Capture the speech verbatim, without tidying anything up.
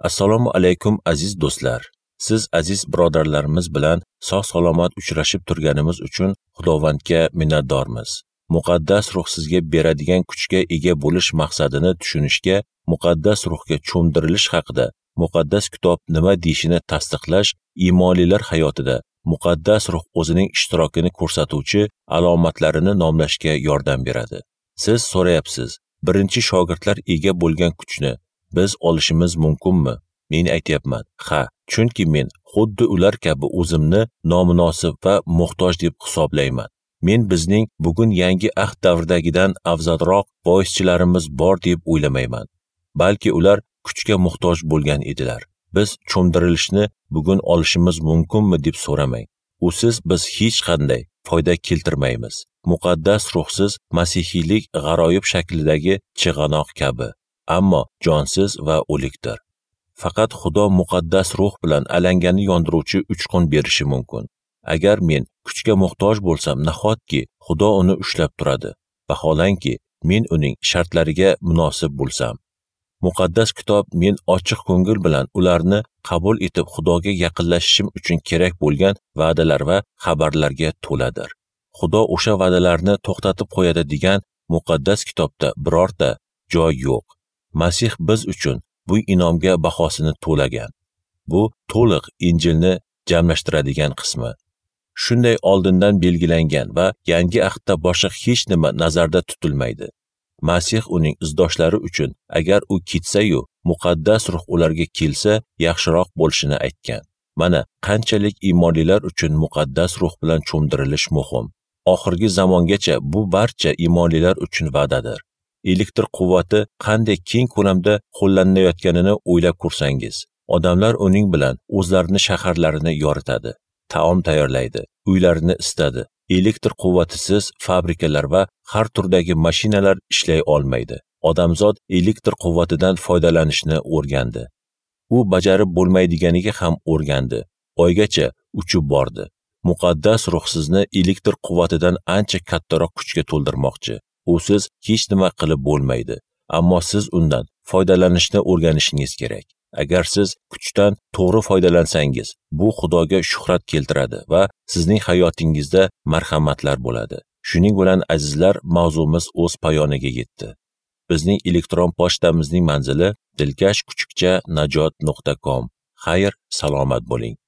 Assalomu alaykum aziz do'stlar. Siz aziz birodarlarimiz bilan sog'-salomat uchrashib turganimiz uchun Xudovandga minnatdormiz. Muqaddas ruh sizga beradigan kuchga ega bo'lish maqsadini tushunishga, muqaddas ruhga cho'mdirilish haqida muqaddas kitob nima deyishini tasdiqlash, iymonlilar hayotida muqaddas ruh o'zining ishtirokini ko'rsatuvchi alomatlarini nomlashga yordam beradi. Siz so'rayapsiz, birinchi shogirdlar ega bo'lgan kuchni biz olishimiz mumkinmi? Men aytayapman, ha, chunki men xuddi ular kabi o'zimni nomunosib va muhtoj deb hisoblayman. Men bizning bugun yangi ahd davridagidan afzalroq voizchilarimiz bor deb o'ylamayman. Balki ular kuchga muhtoj bo'lgan edilar. Biz cho'mdirilishni bugun olishimiz mumkinmi deb so'ramang. Usiz biz hech qanday foyda keltirmaymiz. Muqaddas ruhsiz masihiylik g'aroyib shaklidagi chig'anoq kabi, ammo jonsiz va o'likdir. Faqat Xudo muqaddas ruh bilan alangani yondiruvchi uchqun berishi mumkin. Agar men kuchga muhtoj bo'lsam, nahotki Xudo uni ushlab turadi. Vaholanki, men uning shartlariga munosib bo'lsam. Muqaddas kitob men ochiq ko'ngil bilan ularni qabul etib Xudoga yaqinlashishim uchun kerak bo'lgan va'dalar va xabarlarga to'ladir. Xudo o'sha va'dalarni to'xtatib qo'yadi degan muqaddas kitobda birorta joy yo'q. Masih biz uchun bu inomga bahosini to'lagan. Bu to'liq Injilni jamlashtiradigan qismi. Shunday oldindan belgilangan va yangi ahdda boshqa hech nima nazarda tutilmaydi. Masih uning izdoshlari uchun agar u ketsa-yu, muqaddas ruh ularga kelsa, yaxshiroq bo'lishini aytgan. Mana qanchalik iymonlilar uchun muqaddas ruh bilan cho'mdirilish muhim. Oxirgi zamongacha bu barcha iymonlilar uchun va'dadir. Elektr quvvati qanday keng ko'lamda qo'llanayotganini o'ylab ko'rsangiz, odamlar uning bilan o'zlarini shaharlarini yoritadi, taom tayyorlaydi, uylarini isitadi. Elektr quvvatisiz fabrikalar va har turdagi mashinalar ishlay olmaydi. Odamzod elektr quvvatidan foydalanishni o'rgandi. U bajarib bo'lmaydiganiga ham o'rgandi. Oygacha uchib bordi. Muqaddas ruh sizni elektr quvvatidan ancha kattaroq kuchga to'ldirmoqchi. Usiz hech nima qilib bo'lmaydi, ammo siz undan foydalanishni o'rganishingiz kerak. Agar siz kuchdan to'g'ri foydalansangiz, bu Xudoga shuhrat keltiradi va sizning hayotingizda marhamatlar bo'ladi. Shuning bilan azizlar, mavzumiz o'z poyoniga yetdi. Bizning elektron pochtamizning manzili dilkash kuchukcha najot nuqta com. Xayr, salomat bo'ling.